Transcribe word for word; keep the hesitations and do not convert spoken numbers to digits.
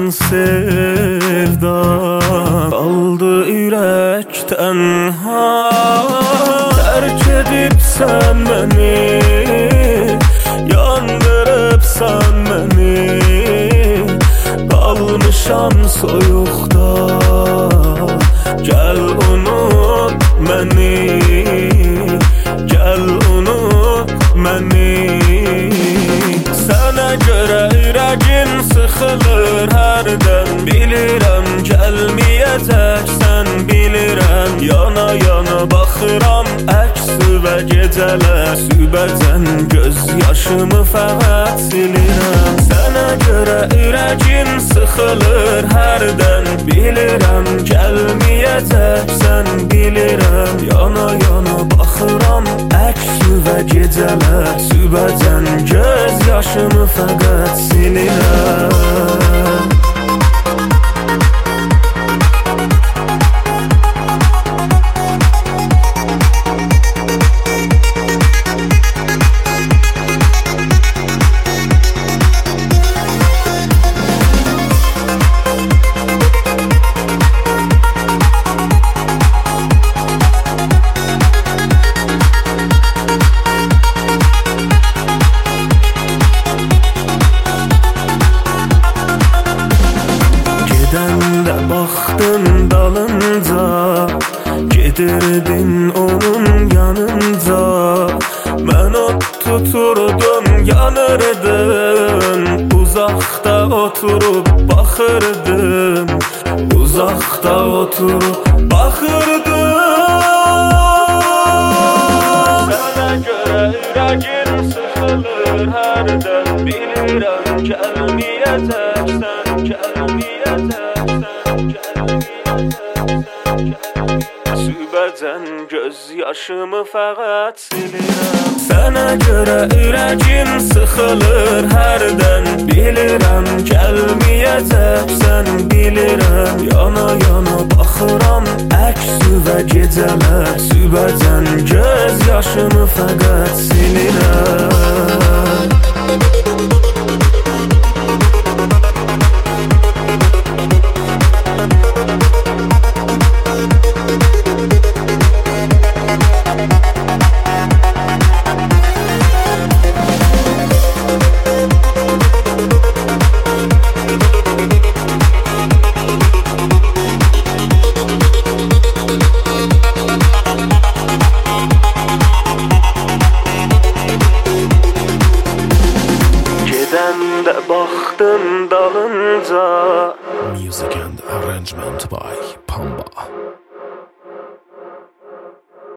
sevdan qaldı ürəkdən ha. Tərk edibsən məni, yandırıbsan məni, qalmışam soyuqda. Gəl unut məni, gəl unut məni. Sənə görə ürəgim sıxılır hərdən, bilirəm gəlməyəcəksən, bilirəm. Yana yana baxıram əksi və gecələr, sübəcən göz yaşımı fəqət silirəm. Sənə görə ürəgim sıxılır hərdən, bilirəm gəlməyəcəksən, bilirəm. Yana yana baxıram əksi və gecələr, sübəcən göz yaşımı fəqət silirəm. Gedəndə baxdın dalınca, gedirdin onun yanınca. Mən ot tuturdum, yanırdın, uzaqda oturub baxırdım, uzaqda oturub baxırdım. Sənə görə ürəgim sıxılır hərdən, bilirəm gəlməyəcəksən, gəlməyəcəksən. Sübəcən göz yaşımı fəqət silirəm. Sənə görə ürəgim sıxılır hərdən, bilirəm gəlməyəcəksən, bilirəm. Yana yana baxıram əksi və gecələr, sübəcən göz yaşımı fəqət silirəm. Gedəndə baxdın dalınca. Music and arrangement by Pamba.